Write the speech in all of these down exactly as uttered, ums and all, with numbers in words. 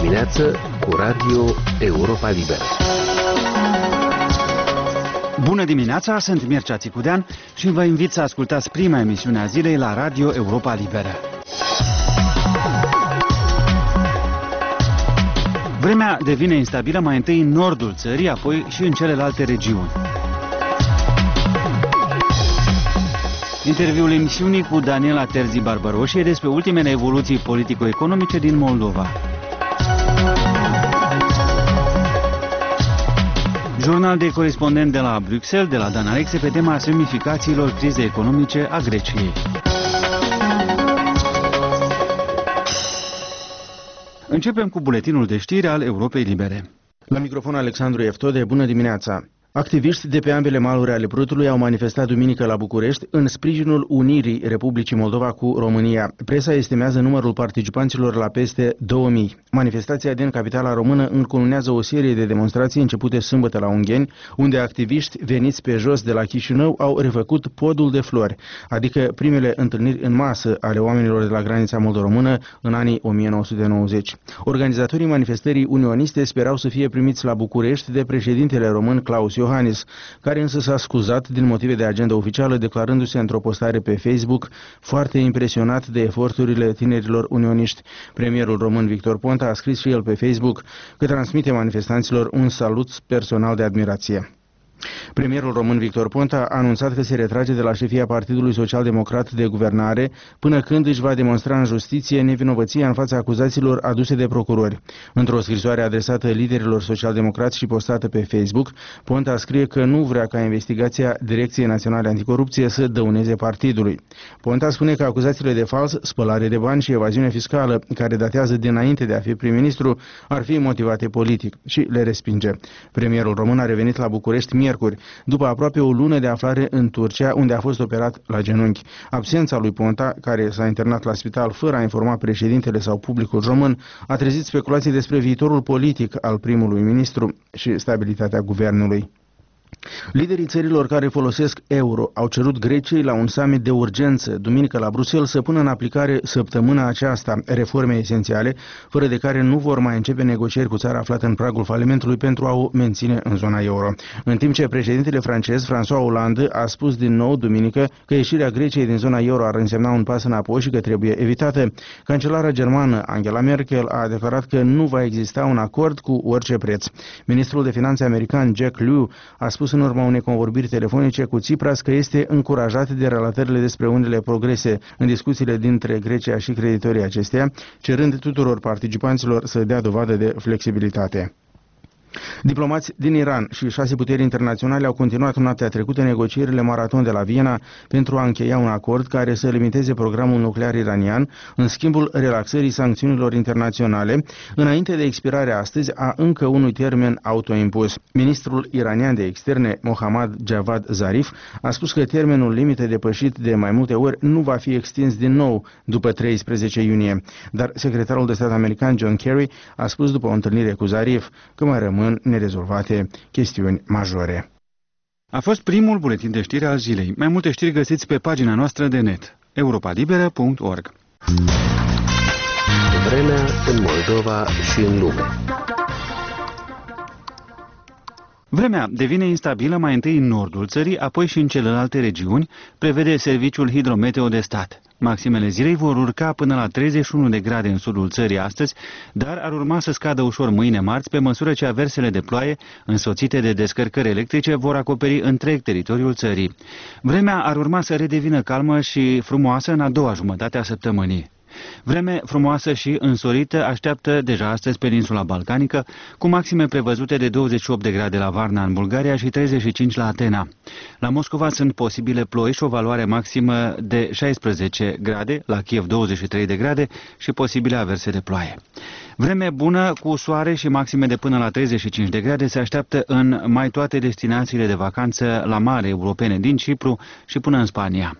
dimineață cu Radio Europa Liberă. Bună dimineața, sunt Mircea Țicudean și vă invit să ascultați prima emisiune a zilei la Radio Europa Liberă. Vremea devine instabilă mai întâi în nordul țării, apoi și în celelalte regiuni. Interviul emisiunii cu Daniela Terzi Barbaroșie despre ultimele evoluții politico-economice din Moldova. Jurnal de corespondent de la Bruxelles, de la Dan Alexe, pe tema semnificațiilor crizei economice a Greciei. Începem cu buletinul de știri al Europei Libere. La microfon Alexandru Eftode, bună dimineața! Activiști de pe ambele maluri ale Prutului au manifestat duminică la București în sprijinul unirii Republicii Moldova cu România. Presa estimează numărul participanților la peste două mii. Manifestația din capitala română încununează o serie de demonstrații începute sâmbătă la Ungheni, unde activiști veniți pe jos de la Chișinău au refăcut podul de flori, adică primele întâlniri în masă ale oamenilor de la granița moldo-română în anii o mie nouă sute nouăzeci. Organizatorii manifestării unioniste sperau să fie primiți la București de președintele român Claus Iohannis, care însă s-a scuzat din motive de agenda oficială, declarându-se într-o postare pe Facebook foarte impresionat de eforturile tinerilor unioniști. Premierul român Victor Ponta a scris și el pe Facebook că transmite manifestanților un salut personal de admirație. Premierul român Victor Ponta a anunțat că se retrage de la șefia Partidului Social-Democrat de Guvernare până când își va demonstra în justiție nevinovăția în fața acuzațiilor aduse de procurori. Într-o scrisoare adresată liderilor social-democrați și postată pe Facebook, Ponta scrie că nu vrea ca investigația Direcției Naționale Anticorupție să dăuneze partidului. Ponta spune că acuzațiile de fals, spălare de bani și evaziune fiscală, care datează dinainte de a fi prim-ministru, ar fi motivate politic și le respinge. Premierul român a revenit la București miercuri, după aproape o lună de aflare în Turcia, unde a fost operat la genunchi. Absența lui Ponta, care s-a internat la spital fără a informa președintele sau publicul român, a trezit speculații despre viitorul politic al primului ministru și stabilitatea guvernului. Liderii țărilor care folosesc euro au cerut Greciei la un summit de urgență duminică la Bruxelles să pună în aplicare săptămâna aceasta reforme esențiale, fără de care nu vor mai începe negocieri cu țara aflată în pragul falimentului pentru a o menține în zona euro. În timp ce președintele francez François Hollande a spus din nou duminică că ieșirea Greciei din zona euro ar însemna un pas înapoi și că trebuie evitată, cancelara germană Angela Merkel a declarat că nu va exista un acord cu orice preț. Ministrul de Finanțe american Jack Lew a spus în urma unei convorbiri telefonice cu Tsipras că este încurajat de relatările despre unele progrese în discuțiile dintre Grecia și creditorii acesteia, cerând tuturor participanților să dea dovadă de flexibilitate. Diplomați din Iran și șase puteri internaționale au continuat noaptea trecută negocierile maraton de la Viena pentru a încheia un acord care să limiteze programul nuclear iranian în schimbul relaxării sancțiunilor internaționale, înainte de expirarea astăzi a încă unui termen autoimpus. Ministrul iranian de externe, Mohammad Javad Zarif, a spus că termenul limită depășit de mai multe ori nu va fi extins din nou după treisprezece iunie, dar secretarul de stat american John Kerry a spus după o întâlnire cu Zarif că mai rămân nerezolvate chestiuni majore. A fost primul buletin de știri al zilei. Mai multe știri găsiți pe pagina noastră de net, europa liberă punct org. Vremea în Moldova și în lume. Vremea devine instabilă mai întâi în nordul țării, apoi și în celelalte regiuni, prevede Serviciul Hidrometeo de Stat. Maximele zilei vor urca până la treizeci și unu de grade în sudul țării astăzi, dar ar urma să scadă ușor mâine marți, pe măsură ce aversele de ploaie, însoțite de descărcări electrice, vor acoperi întreg teritoriul țării. Vremea ar urma să redevină calmă și frumoasă în a doua jumătate a săptămânii. Vreme frumoasă și însorită așteaptă deja astăzi peninsula balcanică, cu maxime prevăzute de douăzeci și opt de grade la Varna în Bulgaria și treizeci și cinci la Atena. La Moscova sunt posibile ploi și o valoare maximă de șaisprezece grade, la Kiev douăzeci și trei de grade și posibile averse de ploaie. Vreme bună cu soare și maxime de până la treizeci și cinci de grade se așteaptă în mai toate destinațiile de vacanță la mare europene din Cipru și până în Spania.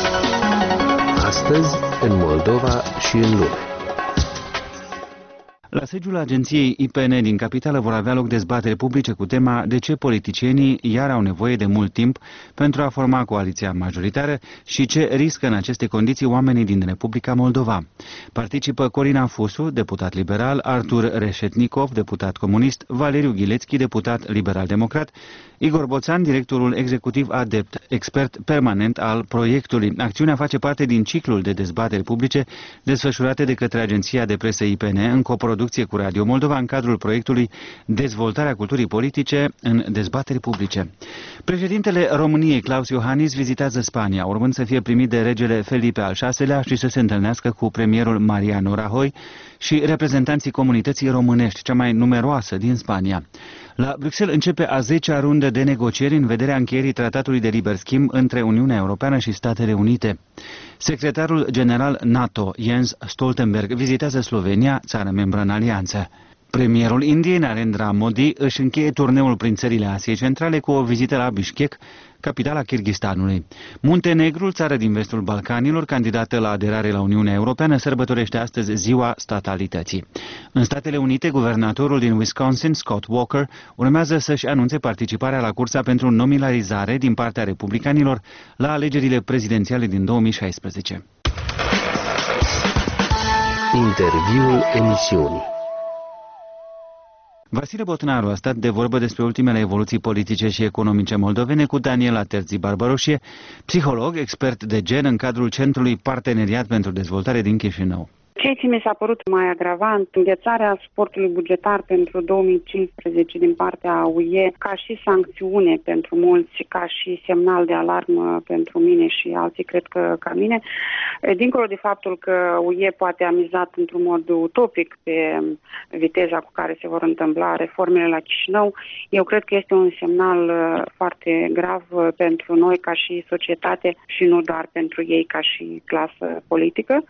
Astăzi, în Moldova și în lume. La sediul agenției I P N din capitală vor avea loc dezbateri publice cu tema de ce politicienii iar au nevoie de mult timp pentru a forma coaliția majoritară și ce riscă în aceste condiții oamenii din Republica Moldova. Participă Corina Fusu, deputat liberal, Artur Reșetnikov, deputat comunist, Valeriu Ghilețchi, deputat liberal-democrat, Igor Boțan, directorul executiv adept, expert permanent al proiectului. Acțiunea face parte din ciclul de dezbateri publice desfășurate de către agenția de presă I P N în coproducție cu Radio Moldova în cadrul proiectului Dezvoltarea culturii politice în dezbateri publice. Președintele României, Klaus Iohannis, vizitează Spania, urmând să fie primit de regele Felipe al șaselea și să se întâlnească cu premierul Mariano Rajoy și reprezentanții comunității românești, cea mai numeroasă din Spania. La Bruxelles începe a zecea rundă de negocieri în vederea încheierii tratatului de liber schimb între Uniunea Europeană și Statele Unite. Secretarul general NATO, Jens Stoltenberg, vizitează Slovenia, țară membră în alianță. Premierul Indiei, Narendra Modi, își încheie turneul prin țările Asiei Centrale cu o vizită la Bishkek, capitala Kirghistanului. Muntenegrul, țară din vestul Balcanilor, candidată la aderare la Uniunea Europeană, sărbătorește astăzi ziua statalității. În Statele Unite, guvernatorul din Wisconsin, Scott Walker, urmează să-și anunțe participarea la cursa pentru nominalizare din partea republicanilor la alegerile prezidențiale din două mii șaisprezece. Interviul emisiunii. Vasile Botnaru a stat de vorbă despre ultimele evoluții politice și economice moldovene cu Daniela Terzi Barbaroșie, psiholog, expert de gen în cadrul Centrului Parteneriat pentru Dezvoltare din Chișinău. Ceea ce mi s-a părut mai agravant, înghețarea suportului bugetar pentru două mii cincisprezece din partea U E, ca și sancțiune pentru mulți, ca și semnal de alarmă pentru mine și alții, cred că ca mine, dincolo de faptul că U E poate a mizat într-un mod utopic pe viteza cu care se vor întâmpla reformele la Chișinău, eu cred că este un semnal foarte grav pentru noi ca și societate și nu doar pentru ei ca și clasă politică.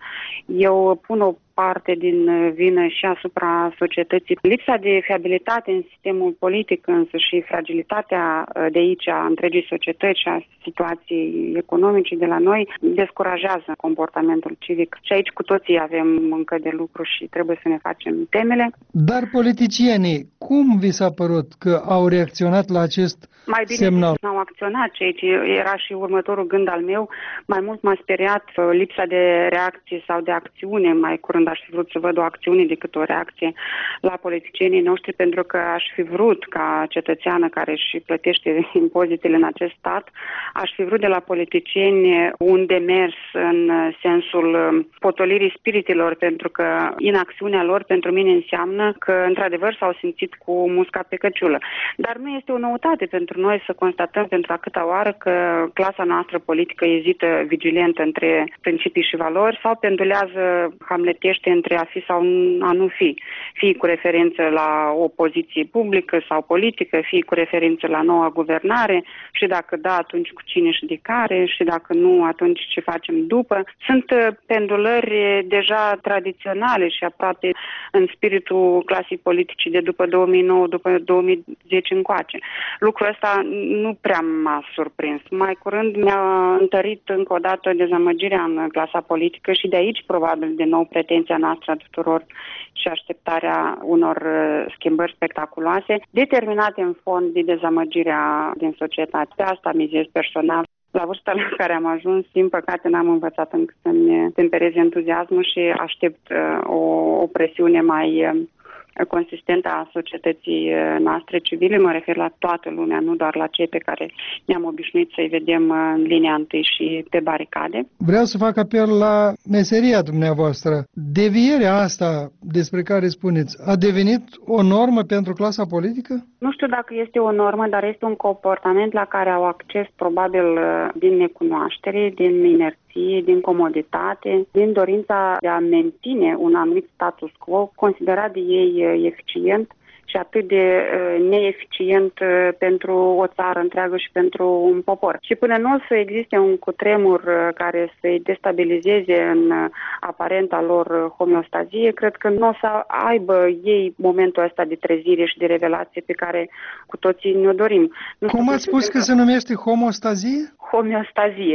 Eu pun o parte din vină și asupra societății. Lipsa de fiabilitate în sistemul politic însă și fragilitatea de aici a întregii societăți și a situației economice de la noi descurajează comportamentul civic. Și aici cu toții avem încă de lucru și trebuie să ne facem temele. Dar politicienii, cum vi s-a părut că au reacționat la acest mai bine semnal? N-au acționat, ceea ce era și următorul gând al meu. Mai mult m-a speriat lipsa de reacție sau de acțiune. Mai curând aș fi vrut să văd o acțiune decât o reacție la politicienii noștri, pentru că aș fi vrut, ca cetățeană care își plătește impozitele în acest stat, aș fi vrut de la politicieni un demers în sensul potolirii spiritelor, pentru că inacțiunea lor pentru mine înseamnă că într-adevăr s-au simțit cu musca pe căciulă. Dar nu este o noutate pentru noi să constatăm pentru a câta oară că clasa noastră politică ezită vigilent între principii și valori sau pendulează hamletește între a fi sau a nu fi, fie cu referință la o poziție publică sau politică, fie cu referință la noua guvernare și dacă da, atunci cu cine și de care și dacă nu, atunci ce facem după. Sunt pendulări deja tradiționale și aproape în spiritul clasei politice de după două mii nouă, după două mii zece încoace. Lucrul ăsta nu prea m-a surprins. Mai curând mi-a întărit încă o dată dezamăgirea în clasa politică și de aici probabil de nou pretenția noastră a tuturor și așteptarea unor schimbări spectaculoase, determinate în fond de dezamăgirea din societate. Pe asta mizez personal. La vârsta la care am ajuns, din păcate, n-am învățat încă să-mi tempereze entuziasmul și aștept uh, o, o presiune mai uh, consistentă a societății noastre civile. Mă refer la toată lumea, nu doar la cei pe care ne-am obișnuit să-i vedem în linia întâi și pe baricade. Vreau să fac apel la meseria dumneavoastră. Devierea asta despre care spuneți a devenit o normă pentru clasa politică? Nu știu dacă este o normă, dar este un comportament la care au acces probabil din necunoaștere, din inerție, din comoditate, din dorința de a menține un anumit status quo considerat de ei eficient și atât de neeficient pentru o țară întreagă și pentru un popor. Și până nu o să existe un cutremur care să-i destabilizeze în aparenta lor homeostazie, cred că nu o să aibă ei momentul ăsta de trezire și de revelație pe care cu toții ne-o dorim. Cum ați spus că se numește homeostazie? Homeostazie.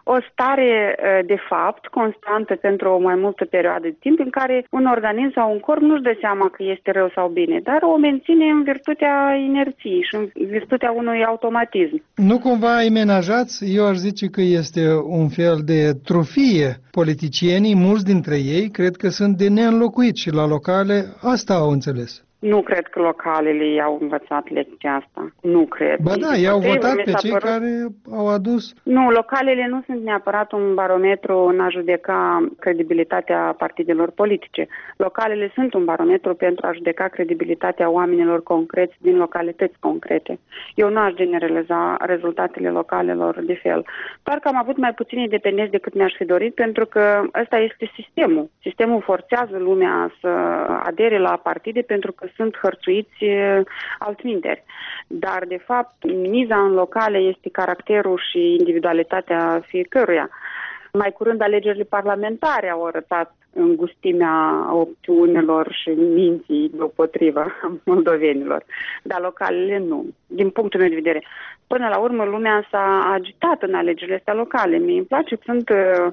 o stare de fapt constantă pentru o mai multă perioadă de timp în care un organism sau un corp nu-și dă seama că este rău sau bine, dar o menține în virtutea inerției și în virtutea unui automatism. Nu cumva îi menajați? Eu aș zice că este un fel de trufie. Politicienii, mulți dintre ei, cred că sunt de neînlocuit și la locale asta au înțeles. Nu cred că localele i-au învățat lecția asta. Nu cred. Ba da, i-au votat pe cei părut... care au adus... Nu, localele nu sunt neapărat un barometru în a judeca credibilitatea partidelor politice. Localele sunt un barometru pentru a judeca credibilitatea oamenilor concreți din localități concrete. Eu nu aș generaliza rezultatele localelor de fel. Doar că am avut mai puțini independenți decât mi-aș fi dorit, pentru că ăsta este sistemul. Sistemul forțează lumea să adere la partide pentru că sunt hărțuiți altminteri. Dar, de fapt, miza în locale este caracterul și individualitatea fiecăruia. Mai curând, alegerile parlamentare au arătat îngustimea opțiunilor și minții deopotrivă moldovenilor, dar localele nu, din punctul meu de vedere. Până la urmă, lumea s-a agitat în alegerile astea locale. Mie îmi place că sunt uh,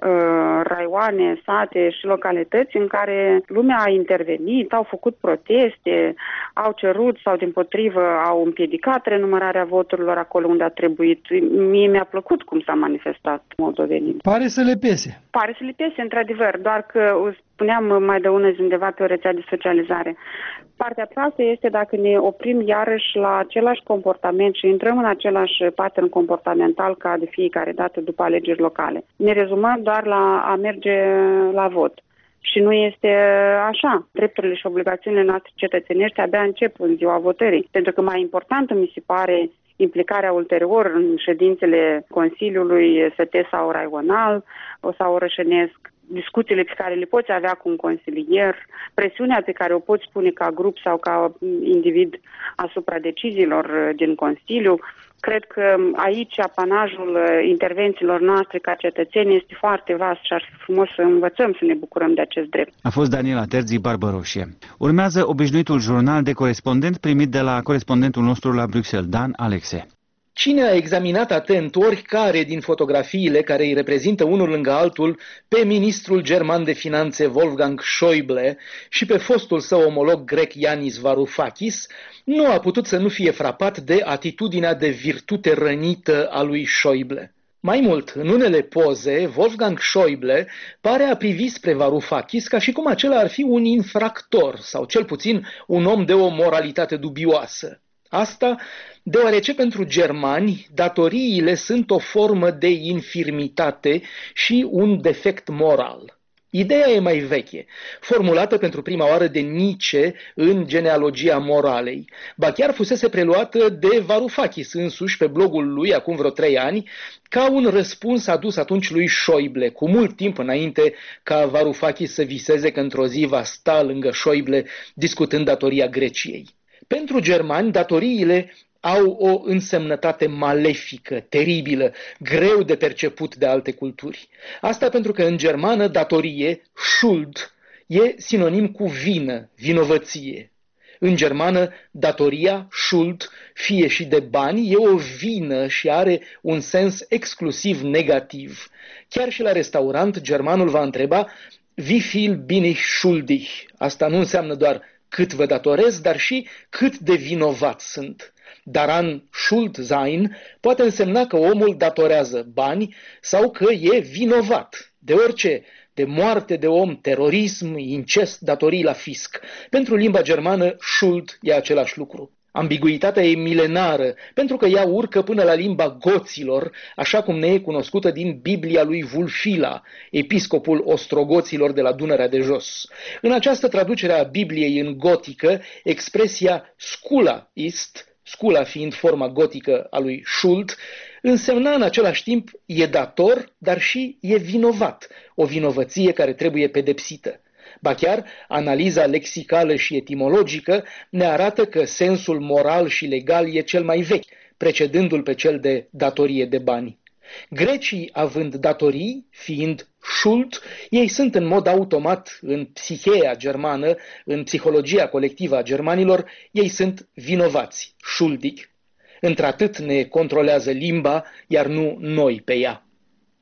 uh, raioane, sate și localități în care lumea a intervenit, au făcut proteste, au cerut sau, dimpotrivă, au împiedicat renumărarea voturilor acolo unde a trebuit. Mie mi-a plăcut cum s-a manifestat moldovenii. Pare să le pese. Pare să le pese, într-adevăr, doar că spuneam mai de ună zi undeva pe o rețea de socializare. Partea proastă este dacă ne oprim iarăși la același comportament și intrăm în același pattern comportamental ca de fiecare dată după alegeri locale. Ne rezumăm doar la a merge la vot. Și nu este așa. Drepturile și obligațiunile noastre cetățenești abia încep în ziua votării. Pentru că mai importantă mi se pare implicarea ulterior în ședințele Consiliului S T sau raional sau orășenesc, discuțiile pe care le poți avea cu un consilier, presiunea pe care o poți pune ca grup sau ca individ asupra deciziilor din Consiliu. Cred că aici apanajul intervențiilor noastre ca cetățeni este foarte vast și ar fi frumos să învățăm să ne bucurăm de acest drept. A fost Daniela Terzi, Barbaroșie. Urmează obișnuitul jurnal de corespondent primit de la corespondentul nostru la Bruxelles, Dan Alexe. Cine a examinat atent oricare din fotografiile care îi reprezintă unul lângă altul pe ministrul german de finanțe Wolfgang Schäuble și pe fostul său omolog grec Yanis Varoufakis, nu a putut să nu fie frapat de atitudinea de virtute rănită a lui Schäuble. Mai mult, în unele poze, Wolfgang Schäuble pare a privi spre Varoufakis ca și cum acela ar fi un infractor sau cel puțin un om de o moralitate dubioasă. Asta deoarece pentru germani datoriile sunt o formă de infirmitate și un defect moral. Ideea e mai veche, formulată pentru prima oară de Nietzsche în Genealogia moralei, ba chiar fusese preluată de Varoufakis însuși pe blogul lui acum vreo trei ani, ca un răspuns adus atunci lui Schäuble, cu mult timp înainte ca Varoufakis să viseze că într-o zi va sta lângă Schäuble discutând datoria Greciei. Pentru germani, datoriile au o însemnătate malefică, teribilă, greu de perceput de alte culturi. Asta pentru că în germană datorie, Schuld, e sinonim cu vină, vinovăție. În germană, datoria, Schuld, fie și de bani, e o vină și are un sens exclusiv negativ. Chiar și la restaurant, germanul va întreba, wie viel bin ich schuldig? Asta nu înseamnă doar cât vă datorez, dar și cât de vinovat sunt. Daran schuld sein poate însemna că omul datorează bani sau că e vinovat de orice, de moarte de om, terorism, incest, datorii la fisc. Pentru limba germană, schuld e același lucru. Ambiguitatea e milenară, pentru că ea urcă până la limba goților, așa cum ne e cunoscută din Biblia lui Vulfila, episcopul ostrogoților de la Dunărea de Jos. În această traducere a Bibliei în gotică, expresia scula ist, scula fiind forma gotică a lui Schuld, însemna în același timp e dator, dar și e vinovat, o vinovăție care trebuie pedepsită. Ba chiar, analiza lexicală și etimologică ne arată că sensul moral și legal e cel mai vechi, precedându-l pe cel de datorie de bani. Grecii, având datorii, fiind Schuld, ei sunt în mod automat, în psiheea germană, în psihologia colectivă a germanilor, ei sunt vinovați, schuldig. Într-atât ne controlează limba, iar nu noi pe ea.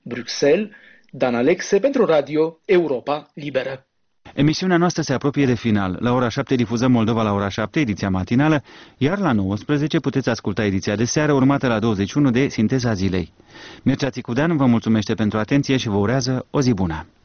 Bruxelles, Dan Alexe pentru Radio Europa Liberă. Emisiunea noastră se apropie de final. La ora șapte difuzăm Moldova la ora șapte, ediția matinală, iar la nouăsprezece puteți asculta ediția de seară, urmată la douăzeci și unu de Sinteza Zilei. Mircea Țicudean vă mulțumește pentru atenție și vă urează o zi bună.